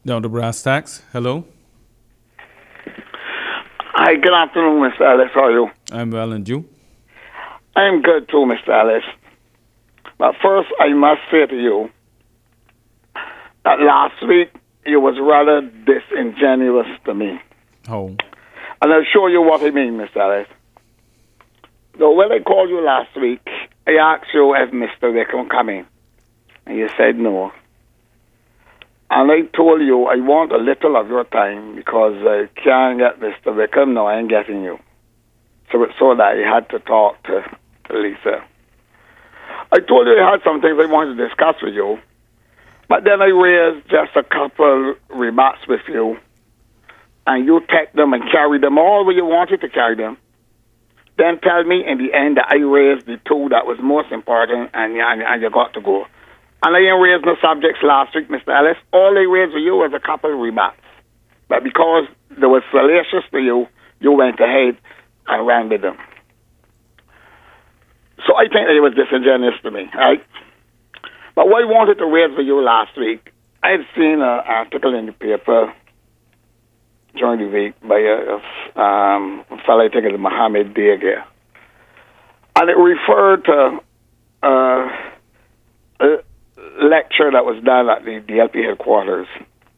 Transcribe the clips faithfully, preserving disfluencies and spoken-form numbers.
Down to brass tacks. Hello. Hi, good afternoon, Mister Ellis. How are you? I'm well, and you? I'm good too, Mister Ellis. But first, I must say to you that last week you was rather disingenuous to me. How? And I'll show you what I mean, Mister Ellis. So when I called you last week, I asked you if Mister Wickham coming, and you said no. And I told you I want a little of your time because I can't get Mister Wickham. No, I ain't getting you. So, so that I had to talk to, to Lisa. I told you I had some things I wanted to discuss with you, but then I raised just a couple remarks with you, and you take them and carry them all where you wanted to carry them. Then tell me in the end that I raised the two that was most important, and, and, and you got to go. And I didn't raise no subjects last week, Mister Ellis. All I raised with you was a couple of remarks. But because they were salacious to you, you went ahead and ran with them. So I think that it was disingenuous to me, right? But what I wanted to raise with you last week, I had seen an article in the paper during the week by a, a um, fellow, I think it's Mohammed Dege. And it referred to uh, a lecture that was done at the D L P headquarters.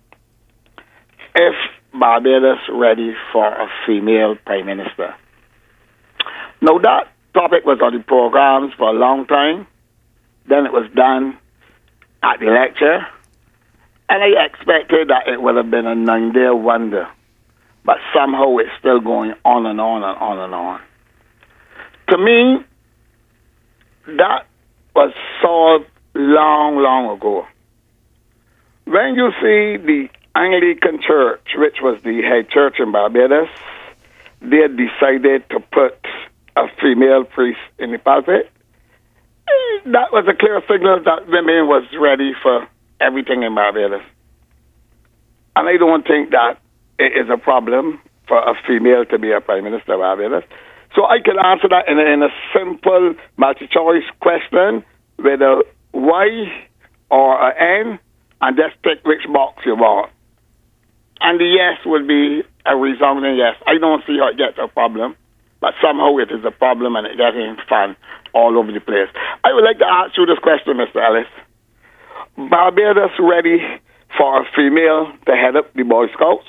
If Barbados ready for a female prime minister? Now that topic was on the programs for a long time. Then it was done at the lecture. And I expected that it would have been a nine-day wonder. But somehow it's still going on and on and on and on. To me, that was solved long, long ago. When you see the Anglican Church, which was the head church in Barbados, they decided to put a female priest in the pulpit. That was a clear signal that women was ready for everything in Barbados. And I don't think that it is a problem for a female to be a prime minister of Barbados. So I can answer that in a, in a simple multi-choice question with a Y or an N, and just pick which box you want. And the yes would be a resounding yes. I don't see how it gets a problem, but somehow it is a problem and it's getting fun all over the place. I would like to ask you this question, Mister Ellis. Barbados ready for a female to head up the Boy Scouts?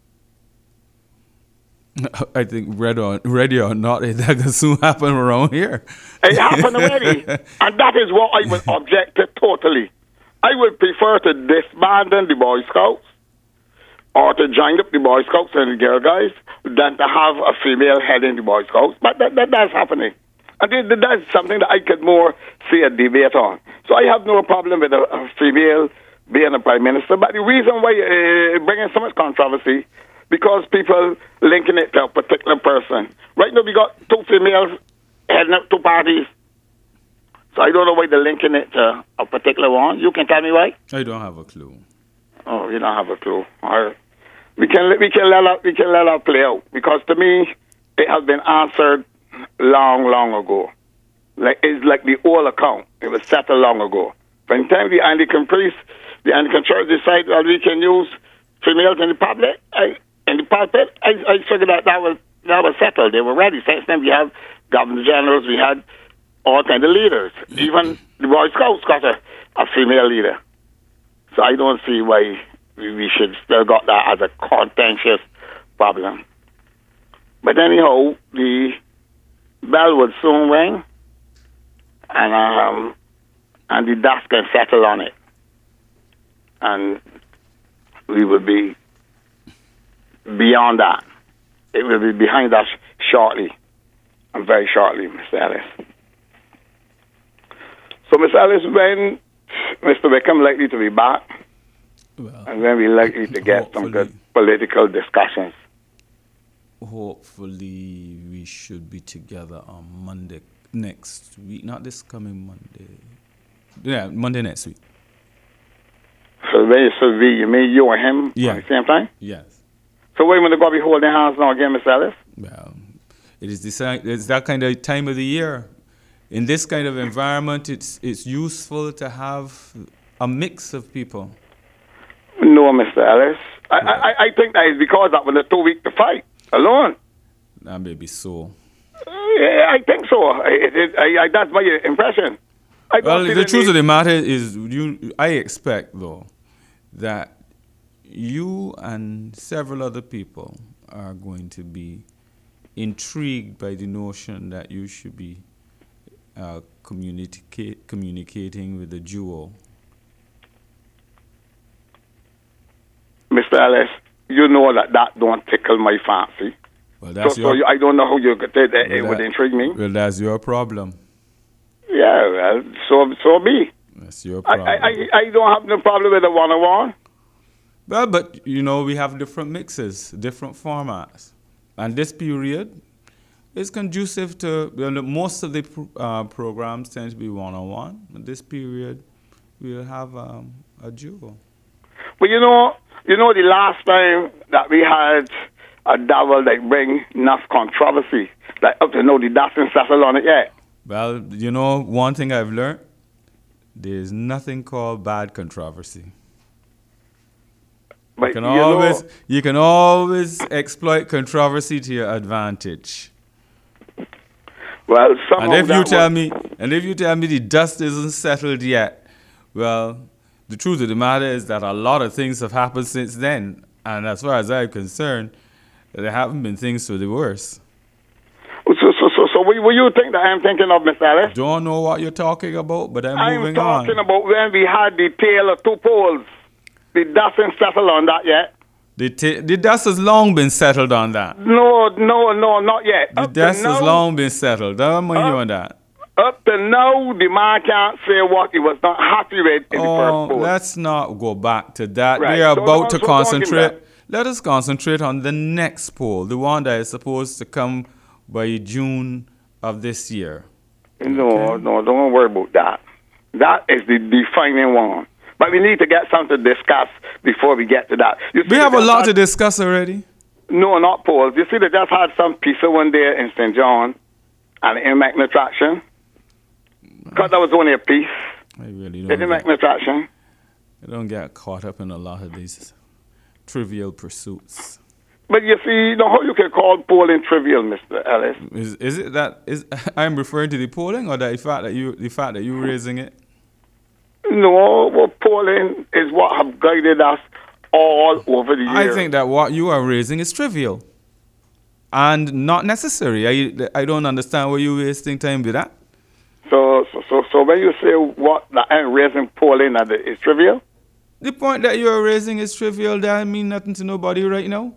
I think ready or, ready or not, that can soon happen around here. It happened already. And that is what I would object to totally. I would prefer to disband the Boy Scouts or to join up the Boy Scouts and the Girl Guides than to have a female heading the Boy Scouts. But that, that that's happening. And that, that's something that I could more see a debate on. So I have no problem with a, a female being a prime minister. But the reason why it uh, bringing so much controversy, because people linking it to a particular person. Right now we got two females heading up two parties. So I don't know why they're linking it to a particular one. You can tell me why? I don't have a clue. Oh, you don't have a clue. All right. We can we can let that we can let that play out, because to me it has been answered long, long ago. Like it's like the old account. It was settled long ago. By the time the Anglican priest, the Anglican church decided that we can use females in the public, I, in the pulpit, I, I figured that that was that was settled. They were ready. Since then we have governor generals, we had all kinds of leaders. Even the Boy Scouts got a, a female leader. So I don't see why we, we should still got that as a contentious problem. But anyhow, the bell would soon ring, and um, and the dust can settle on it, and we will be beyond that. It will be behind us shortly, and very shortly, Mister Ellis. So, Mister Ellis, when Mister Wickham likely to be back, well, and when we likely to get some good political discussions? Hopefully, we should be together on Monday next week. Not this coming Monday. Yeah, Monday next week. So, when so we, you mean you and him yeah. at the same time? Yes. So, when are we going to be holding hands now again, Mister Ellis? Well, it is the, it's that kind of time of the year. In this kind of environment, it's it's useful to have a mix of people. No, Mister Ellis. I, yeah. I, I think that is because that was a two-week to fight alone. That may be so. Yeah, I think so. It, it, I, I, that's my impression. I well, the, the truth need. of the matter is, you. I expect, though, that you and several other people are going to be intrigued by the notion that you should be uh, communicate, communicating with the duo. Mister Ellis, you know that that don't tickle my fancy. Well, that's so, your, so you, I don't know how you could say that well, it that, would intrigue me. Well, that's your problem. Yeah, well, so so be. That's your problem. I, I, I don't have no problem with the one-on-one. Well, but, you know, we have different mixes, different formats. And this period is conducive to, you know, most of the uh, programs tend to be one-on-one. But this period, we'll have um, a duo. But, you know, you know, the last time that we had a double that bring enough controversy, like up to now, the dust and settle on it yet. Well, you know, one thing I've learned, there's nothing called bad controversy. But you can you always know, you can always exploit controversy to your advantage. Well, and if you tell me and if you tell me the dust isn't settled yet, well, the truth of the matter is that a lot of things have happened since then, and as far as I'm concerned, there haven't been things for the worse. So, so, so, so what you think that I'm thinking of, Mister Ellis? Don't know what you're talking about, but I'm, I'm moving on. I'm talking about when we had the tale of two poles. The dust ain't settled on that yet. The, t- the dust has long been settled on that. No, no, no, not yet. The up dust now, has long been settled. Don't mind you on that. Up to now, the man can't say what he was not happy with in oh, the first poll. Let's not go back to that. Right. We are so about to concentrate. That. Let us concentrate on the next poll, the one that is supposed to come by June of this year. No, okay? no, don't worry about that. That is the defining one. But we need to get something to discuss before we get to that. You see we have a lot had, to discuss already. No, not polls. You see, they just had some pizza one day in Saint John and it didn't make no traction. Because that was only a piece. I really don't. It didn't make no traction. I don't get caught up in a lot of these trivial pursuits. But you see, you know how you can call polling trivial, Mister Ellis? Is is it that is I'm referring to the polling or the fact that you the fact that you're raising it? No, well, polling is what have guided us all over the years. I think that what you are raising is trivial and not necessary. I I don't understand why you're wasting time with that. So so so, so when you say what that I'm raising polling is trivial? The point that you are raising is trivial. That mean nothing to nobody right now.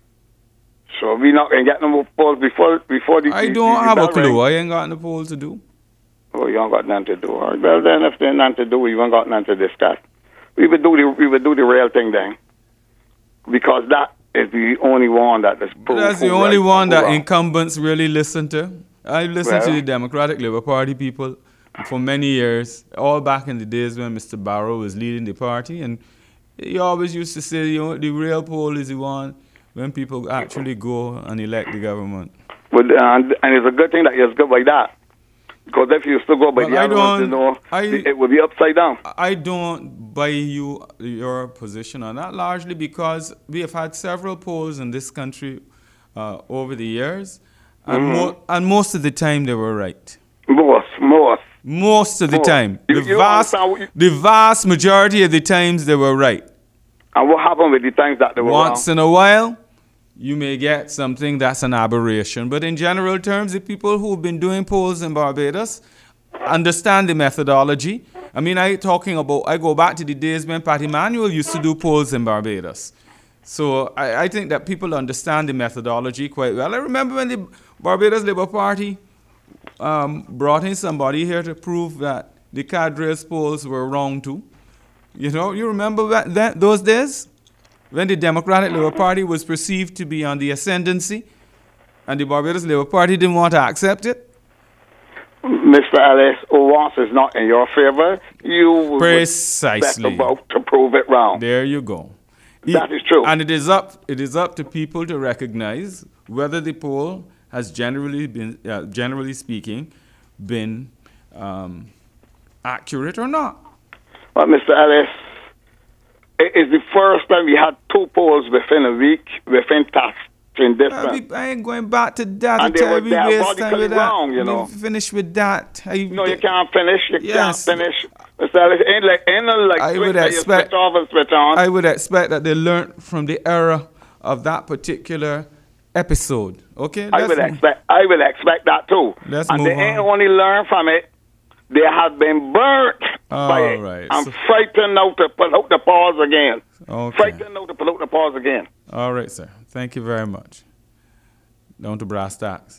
So we not gonna get no more polls before before the. I the, don't the, have the a clue. ring. I ain't got no polls to do. Oh, you ain't got nothing to do. Well, then, if there's nothing to do, we ain't got nothing to discuss. We would do the we would do the real thing then, because that is the only one that is. That's the only right one that incumbents really listen to. I listened well, to the Democratic Labour Party people for many years, all back in the days when Mister Barrow was leading the party, and he always used to say, you know, the real poll is the one when people actually go and elect the government. Well, and, and it's a good thing that you're good by that. Because if you still go by well, the other ones, you know, I, it would be upside down. I don't buy you your position on that, largely because we have had several polls in this country uh, over the years, and, mm-hmm. mo- and most of the time they were right. Most, most. Most of the most. time. You, the, you vast, you, the vast majority of the times they were right. And what happened with the times that they were Once wrong? in a while, you may get something that's an aberration. But in general terms, the people who've been doing polls in Barbados understand the methodology. I mean, I talking about, I go back to the days when Pat Emanuel used to do polls in Barbados. So I, I think that people understand the methodology quite well. I remember when the Barbados Labour Party um, brought in somebody here to prove that the cadres polls were wrong too. You know, you remember that, that those days? When the Democratic Labour Party was perceived to be on the ascendancy and the Barbados Labour Party didn't want to accept it? Mister Ellis, once is not in your favor, you precisely would about to prove it wrong. There you go. That is true. And it is up it is up to people to recognize whether the poll has generally been, uh, generally speaking, been um, accurate or not. Well, Mister Ellis, it's the first time we had two polls within a week, within tax difference. I ain't going back to that. And they were diabolically wrong, you know. We finish with that. I, no, you can't finish. You yes. can't finish. So it ain't like, ain't like I would expect. Switch off and switch on. I would expect that they learned from the error of that particular episode. Okay. I would expect. I would expect that too. Let's and move they on. ain't only learned from it. They have been burnt All by it. right. I'm so, frightened now to pull out the pause again. Okay. Frightened now to pull out the pause again. All right, sir. Thank you very much. Down to brass tacks.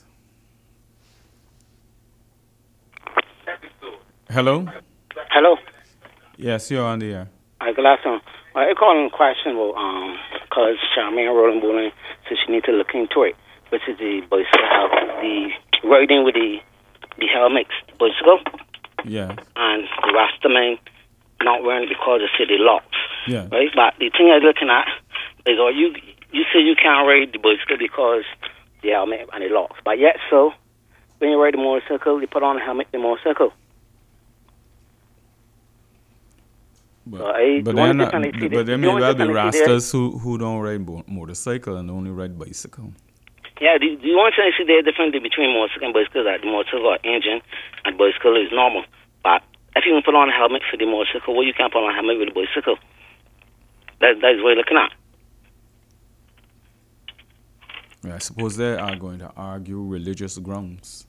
Hello? Hello? Yes, you're on the air. I got last one. I call in question about, um, because Charmaine Roland Bowling said she need to look into it, which is the bicycle help, the riding with the, the helmets, the bicycle. Yes. And the Rastaman not wearing it because of city locks. Yeah. Right? But the thing I'm looking at is, oh, you, you say you can't ride the bicycle because the helmet and the locks. But yet, so, when you ride the motorcycle, you put on a helmet, the motorcycle. But, so I, but, the not, the, but there the may well be there, rastas who, who don't ride bo- motorcycle and only ride bicycle. Yeah, the, the only thing I see there difference between motorcycle and bicycle is that the motorcycle or engine and bicycle is normal. But if you can put on a helmet for the motorcycle, well, you can't put on a helmet with the bicycle. That, that is what you're looking at. I suppose they are going to argue religious grounds.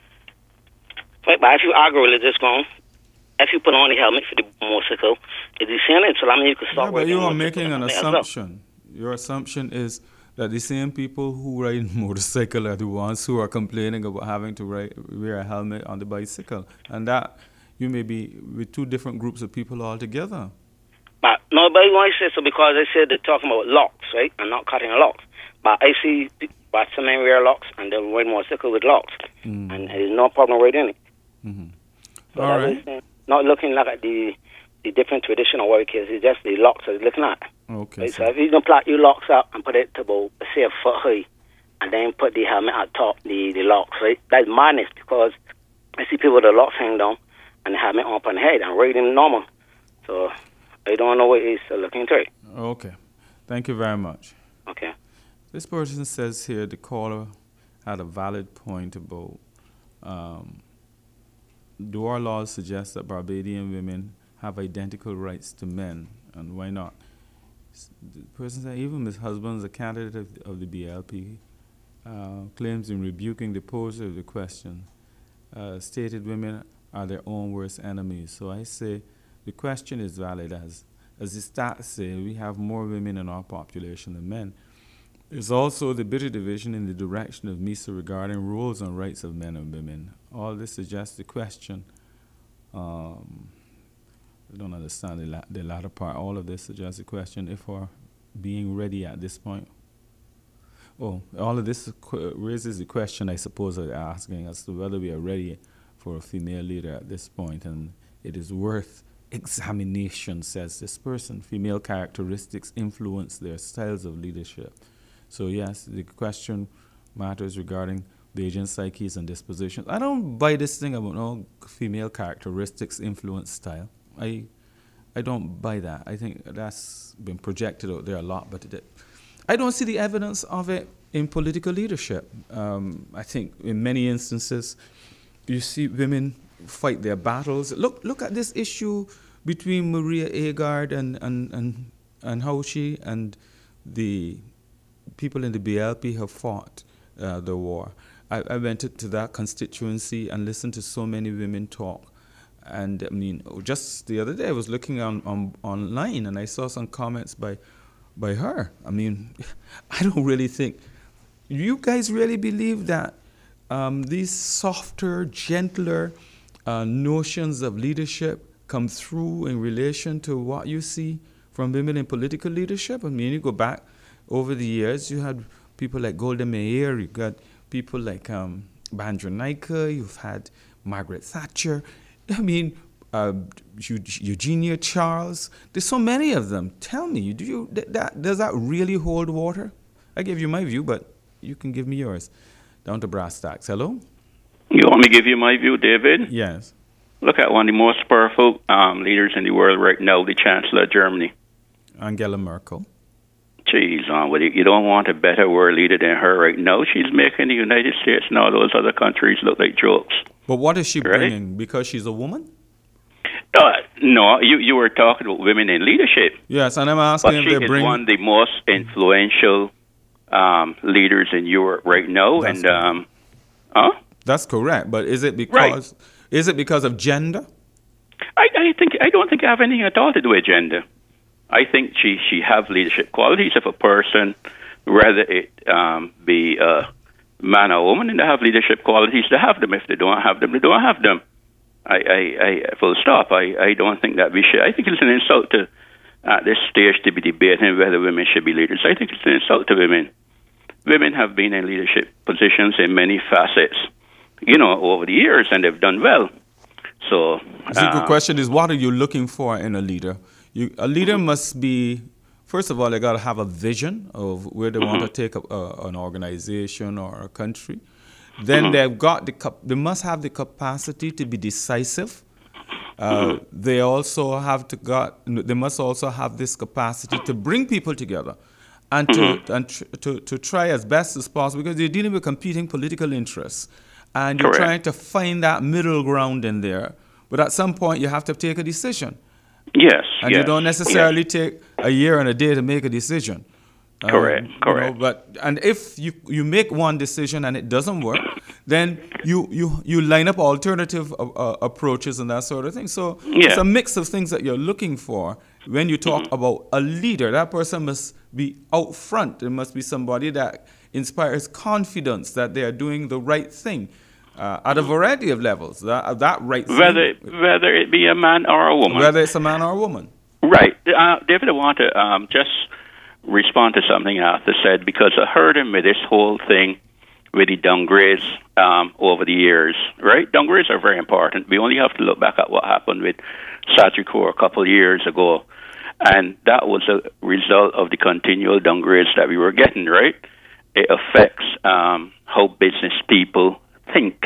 Right, but if you argue religious grounds, if you put on the helmet for the motorcycle, it's the same. So I mean, you could start. Yeah, but you are making an assumption. Your assumption is that the same people who ride motorcycle are the ones who are complaining about having to ride, wear a helmet on the bicycle, and that you may be with two different groups of people altogether. But nobody wants to say so because they said they're talking about locks, right, and not cutting locks. But I see, but some men wear locks and they'll ride motorcycle with locks, mm. and there's no problem riding it. Mm-hmm. So all right. Is, not looking like at the the different traditional work is it's just the locks that you're looking at. Okay. Right? So if you can plot your locks up and put it to about say a foot high, and then put the helmet at top, the the locks, right? That's madness because I see people with the locks hanging down and the helmet up on the head and riding normal. So I don't know what is looking into it. Okay. Thank you very much. Okay. This person says here the caller had a valid point about um, do our laws suggest that Barbadian women have identical rights to men, and why not? The person said even Miz Husbands, a candidate of, of the B L P, uh, claims in rebuking the poser of the question, uh, stated women are their own worst enemies. So I say the question is valid as, as the stats say, we have more women in our population than men. There's also the bitter division in the direction of MISA regarding roles and rights of men and women. All this suggests the question, um, I don't understand the, la the latter part, all of this suggests the question if we're being ready at this point. Oh, all of this qu raises the question, I suppose, they're asking as to whether we are ready for a female leader at this point, and it is worth examination, says this person. Female characteristics influence their styles of leadership. So yes, the question matters regarding the agent's psyches and dispositions. I don't buy this thing about no female characteristics influence style. I I don't buy that. I think that's been projected out there a lot, but it, I don't see the evidence of it in political leadership. Um, I think in many instances, you see women fight their battles. Look look at this issue between Maria Agard and and and, and Haushi and the people in the B L P have fought uh, the war. I, I went to, to that constituency and listened to so many women talk. And I mean, just the other day I was looking on, on online and I saw some comments by by her. I mean, I don't really think, you guys really believe that um, these softer, gentler uh, notions of leadership come through in relation to what you see from women in political leadership? I mean, you go back over the years, you had people like Golda Meir, you got people like um, Bandra Naika, you've had Margaret Thatcher. I mean, uh, Eugenia Charles. There's so many of them. Tell me, do you th that does that really hold water? I gave you my view, but you can give me yours. Down to brass tacks. Hello? You want me to give you my view, David? Yes. Look at one of the most powerful um, leaders in the world right now, the Chancellor of Germany. Angela Merkel. Jeez, on with it. You don't want a better world leader than her right now. She's making the United States and all those other countries look like jokes. But what is she Right? bringing? Because she's a woman? Uh, no, you, you were talking about women in leadership. Yes, and I'm But asking if she they is bring... one of the most influential um, leaders in Europe right now. That's and correct. um, huh? That's correct, but is it because is it because of gender? I, I think I don't think I have anything at all to do with gender. I think she she have leadership qualities of a person, whether it um, be a man or woman, and they have leadership qualities. They have them. If they don't have them, they don't have them. I, I, I full stop. I, I don't think that we should. I think it's an insult to at this stage to be debating whether women should be leaders. I think it's an insult to women. Women have been in leadership positions in many facets, you know, over the years, and they've done well. So, The uh, question is, what are you looking for in a leader? You, a leader must be, first of all, they got to have a vision of where they want to take a, a, an organization or a country. Then they've got the cap- they must have the capacity to be decisive. Uh, they also have to got they must also have this capacity to bring people together and to and tr- to to try as best as possible, because you're dealing with competing political interests, and you're Correct. trying to find that middle ground in there. But at some point, you have to take a decision, yes, and yes, you don't necessarily yes. take a year and a day to make a decision. Um, Correct, you know, correct. but and if you you make one decision and it doesn't work, then you you you line up alternative uh, uh, approaches and that sort of thing. So it's Yeah. a mix of things that you're looking for when you talk Mm-hmm. about a leader. That person must be out front. It must be somebody that inspires confidence that they are doing the right thing uh, at a variety of levels. That that right thing, Whether whether it be a man or a woman. whether it's a man or a woman. Right. Uh, David, I want to um, just respond to something Arthur said, because I heard him with this whole thing with the downgrades um, over the years, right? Downgrades are very important. We only have to look back at what happened with Sagicor a couple of years ago, and that was a result of the continual downgrades that we were getting, right? It affects um, how business people think,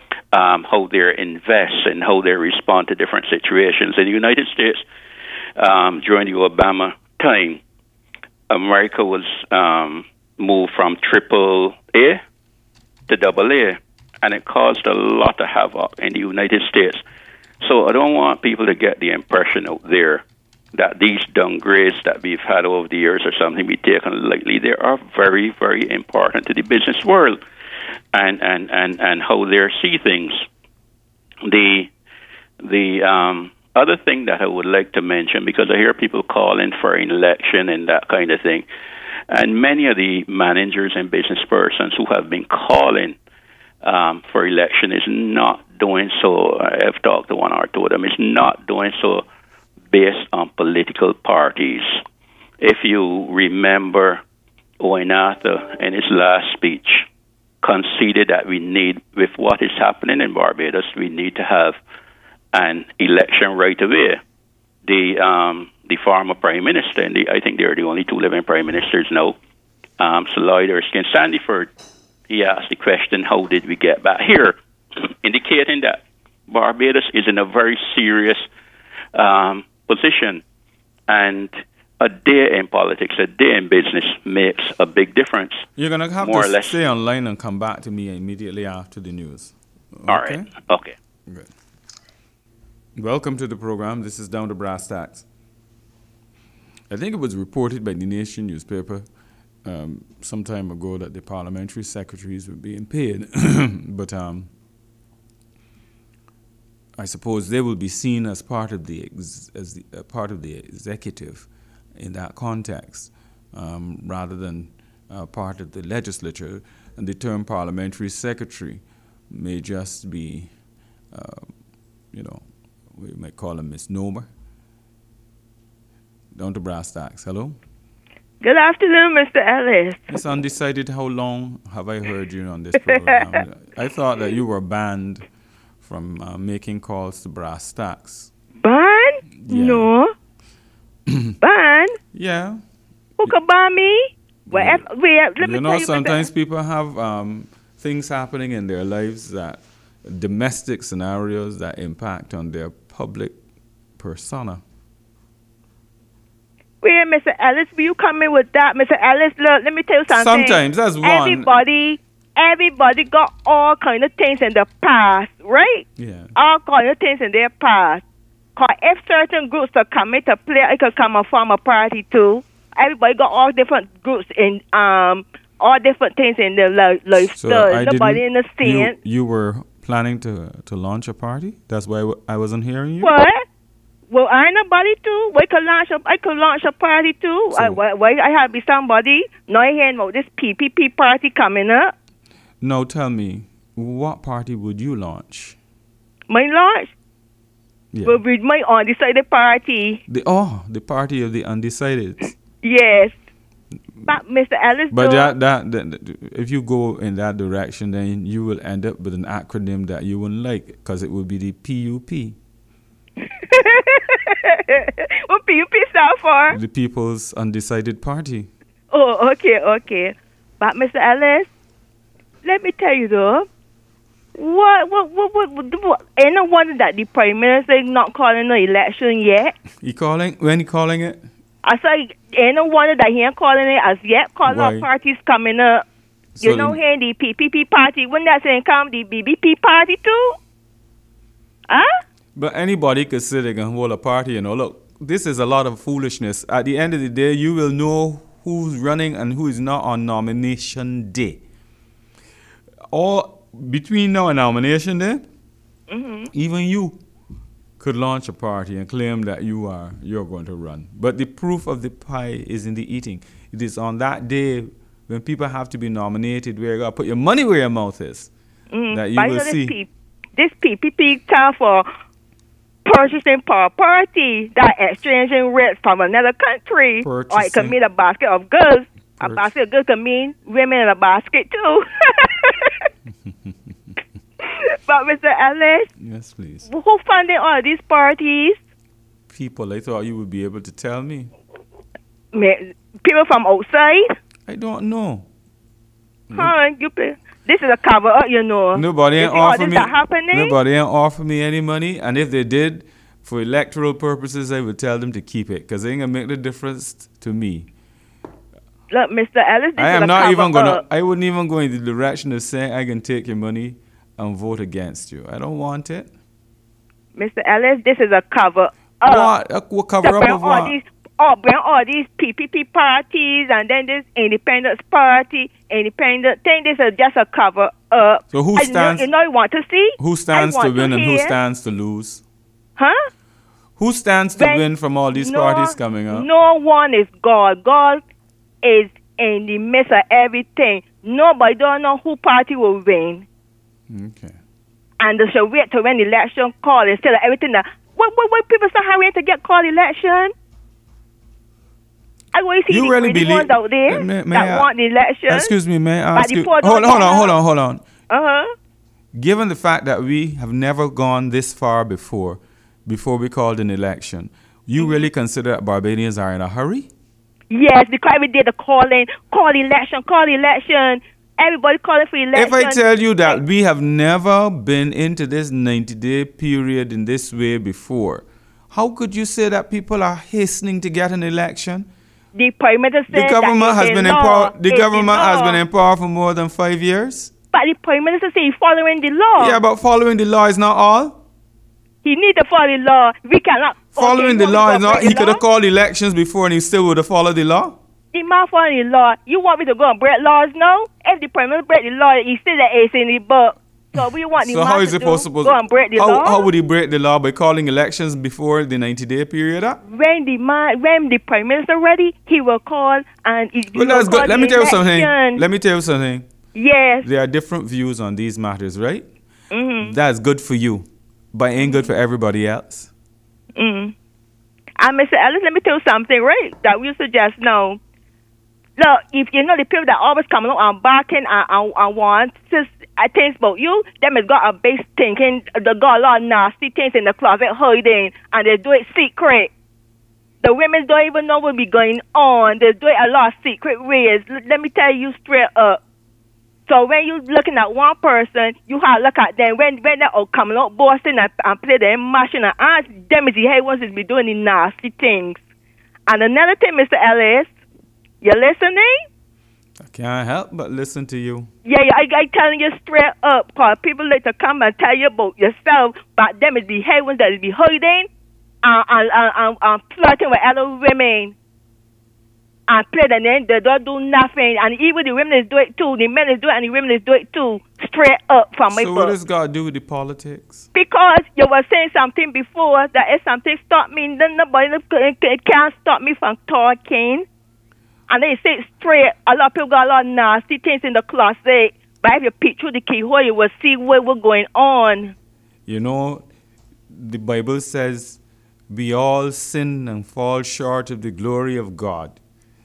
um, how they invest, and how they respond to different situations. In the United States, um, during the Obama time, America was um, moved from triple A to double A, and it caused a lot of havoc in the United States. So I don't want people to get the impression out there that these downgrades that we've had over the years are something we take on lightly. They are very, very important to the business world and, and, and, and how they see things. The the um, other thing that I would like to mention, because I hear people calling for an election and that kind of thing, and many of the managers and business persons who have been calling um, for election is not doing so. I've talked to one or two of them. Is not doing so based on political parties. If you remember, Owen Arthur in his last speech conceded that we need, with what is happening in Barbados, we need to have an election right away. The um, the former prime minister, and the, I think they're the only two living prime ministers now, um, Sir Lloyd Erskine Sandiford, he asked the question, how did we get back here? Indicating that Barbados is in a very serious um, position, and a day in politics, a day in business makes a big difference. You're going to have More to or less. stay online and come back to me immediately after the news. All right. Okay. Good. Welcome to the program. This is Down to Brass Tacks. I think it was reported by the Nation newspaper um, some time ago that the parliamentary secretaries were being paid, but um, I suppose they will be seen as part of the ex- as the, uh, part of the executive in that context, um, rather than uh, part of the legislature. And the term parliamentary secretary may just be, uh, you know, we might call a misnomer. Down to brass tacks. Hello? Good afternoon, Mister Ellis. It's undecided how long have I heard you on this program. I thought that you were banned from uh, making calls to brass tacks. Ban? Yeah. No. Ban? Yeah. Who could ban me? Well, Yeah. if, wait, let me You tell know, you, sometimes Mister people have um, things happening in their lives, that domestic scenarios that impact on their public persona. Wait, Mister Ellis, will you come in with that? Mister Ellis, look, let me tell you something. Sometimes, that's one. Everybody, everybody got all kind of things in the past, right? Yeah. All kind of things in their past. Because if certain groups are coming to play, it could come and form a party too. Everybody got all different groups in um all different things in their li- lifestyle. So I Nobody in didn't- the you, scene. you were planning to to launch a party? That's why I w- I wasn't hearing you? What? Well, I ain't nobody too. We could launch a, I could launch a party too. So- I, why, why I have to be somebody? Now I hearing about this P P P party coming up. No, tell me, what party would you launch? My launch Yeah. will be my undecided party. The, oh, the party of the undecided. Yes. But Mister Ellis, But though, that, that, that, if you go in that direction, then you will end up with an acronym that you wouldn't like, because it will be the P U P, what P U P stand for? the People's Undecided Party. Oh, okay, okay. But Mister Ellis, let me tell you though, what, what, what, what, what, what ain't no wonder that the Prime Minister is not calling the election yet. He calling? When he calling it? I say, ain't no wonder that he ain't calling it as yet, because Why? our party's coming up. So You know, then- here the P P P party, when that saying come, the B B P party too? Huh? But anybody could sit there and hold a party, you know. Look, this is a lot of foolishness. At the end of the day, you will know who's running and who is not on nomination day. Or between now and nomination day, Mm-hmm. even you could launch a party and claim that you are you're going to run. But the proof of the pie is in the eating. It is on that day when people have to be nominated where you got to put your money where your mouth is. Mm-hmm. That you But will know this see. P- this P P P time for purchasing property that exchanging rich from another country. Or it Purchasing- could mean a basket of goods. A Purch- basket of goods could mean women in a basket too. But Mister Ellis, Yes, please. who funded all these parties? People, I thought you would be able to tell me. Me- People from outside? I don't know. Huh? You pay. This is a cover up, you know. Nobody You ain't see all offer this me. that happening? Nobody ain't offer me any money, and if they did, for electoral purposes, I would tell them to keep it, cause it ain't gonna make the difference to me. Look, Mister Ellis, this I is am a not cover even gonna. up. I wouldn't even go in the direction of saying I can take your money and vote against you. I don't want it. Mister Ellis, this is a cover up. What? A what cover To up bring of all what? these, oh, bring all these P P P parties and then this independence party, independent thing. This is just a cover up. So who I know- stands- You know, you want to see? Who stands I to want win and who hear. stands to lose? Huh? Who stands to When- win from all these no, parties coming up? No one is God. God is in the midst of everything. Nobody don't know who party will win. Okay. And they should wait to when the election call instead of everything that what what what people start hurrying to get called election. I always see You the really greedy believe- ones out there May- may that I- want the election. Excuse me, may I But ask the you? poor Hold, don't hold on, get hold out. on, hold on. Uh huh. Given the fact that we have never gone this far before, before we called an election, you really consider that Barbadians are in a hurry? Yes, because every day the calling, call election, call election. Everybody calling for election. If I tell you that we have never been into this ninety-day period in this way before, how could you say that people are hastening to get an election? the Prime Minister The said government that has it's been the in law, power. The it's government has law. been in power for more than five years. But the Prime Minister said he's following the law. Yeah, but following the law is not all. He need to follow the law. We cannot. Following okay, the you law want is me to not. break He the could have law? called elections before and he still would have followed the law. The man following the law. You want me to go and break laws now? If the Prime Minister break the law, he still the ace in the book. So we want the So man how is to it do, possible? go and break the how, law? how would he break the law by calling elections before the ninety-day period? Up? when the man, when the Prime Minister ready, he will call and he, he Well, will that's call good. Let the me tell you something. election. Let me tell you something. Yes. There are different views on these matters, right? Mm-hmm. That's good for you, but ain't good for everybody else. Mm. And Mister Ellis, let me tell you something, right? That we suggest now. Look, if you know the people that always come along and barking and, and, and want to uh, things about you, them has got a base thinking they got a lot of nasty things in the closet hiding and they do it secret. The women don't even know what be going on. They do it a lot of secret ways. L- let me tell you straight up. So when you looking at one person, you have to look at them. When when they all come out boasting and, and play them mashing and ask them is the head ones is be doing the nasty things. And another thing, Mister Ellis, you listening? I can't help but listen to you. Yeah, yeah, I, I telling you straight up, cause people like to come and tell you about yourself, but them is behaving that is be hiding and, and, and, and, and flirting with other women. And play the name, they don't do nothing. And even the women is do it too. The men is do it and the women is do it too. Straight up from my So book. what does God do with the politics? Because you were saying something before that if something stop me, then nobody can't stop me from talking. And they say it straight. A lot of people got a lot of nasty things in the closet. But if you peek through the keyhole, you will see what was going on. You know, the Bible says, we all sin and fall short of the glory of God.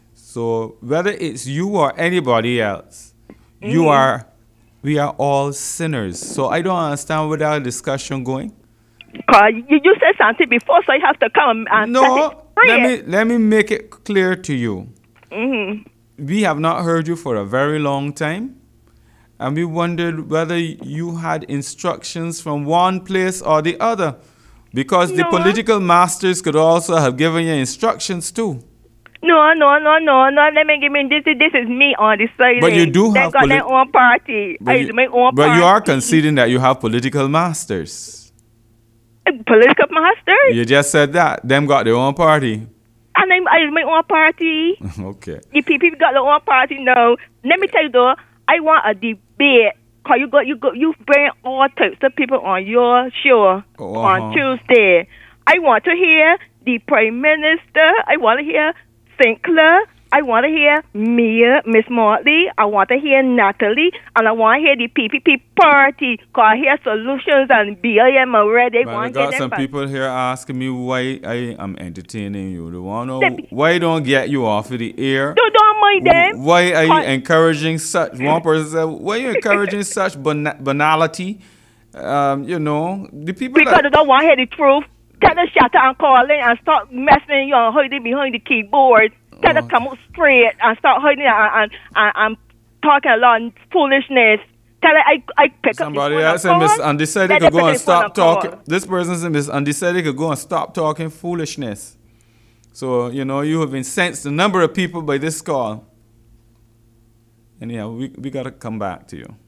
So whether it's you or anybody else, mm-hmm. you are, we are all sinners. So I don't understand where that discussion going. Cause you, you said something before, so you have to come and no. Let me let me make it clear to you. Mm-hmm. We have not heard you for a very long time, and we wondered whether you had instructions from one place or the other, because no. the political masters could also have given you instructions too. No, no, no, no, no. Let me give me this. This is me on the side. But you do they have. They got their own party. But, you, my own but party. you are conceding that you have political masters. Political masters? You just said that. Them got their own party. And I, I my own party. Okay. The people got their own party. No. Let me tell you though. I want a debate. Cause you got you got you bring all types of people on your show oh, uh-huh. on Tuesday. I want to hear the Prime Minister. I want to hear Saint Clair. I want to hear Mia, Miss Mortley. I want to hear Natalie. And I want to hear the P P P party. Because I hear Solutions and B I M already. But I got some people here asking me why I am entertaining you. They want to know why I don't get you off of the air. Don't, don't mind them. Why are you encouraging such, one person said, why are you encouraging such ban- banality? Um, you know, the people Because that, they don't want to hear the truth. Tell them shut up and call in and start messing you and hiding behind the keyboard. Tell them oh. come out straight and start hiding and, and, and, and talking a lot of foolishness. Tell them I, I pick Somebody up else said Miss Undecided could go and stop talking. This person said Miss Undecided could go and stop talking foolishness. So, you know, you have incensed a number of people by this call. Anyhow, we, we got to come back to you.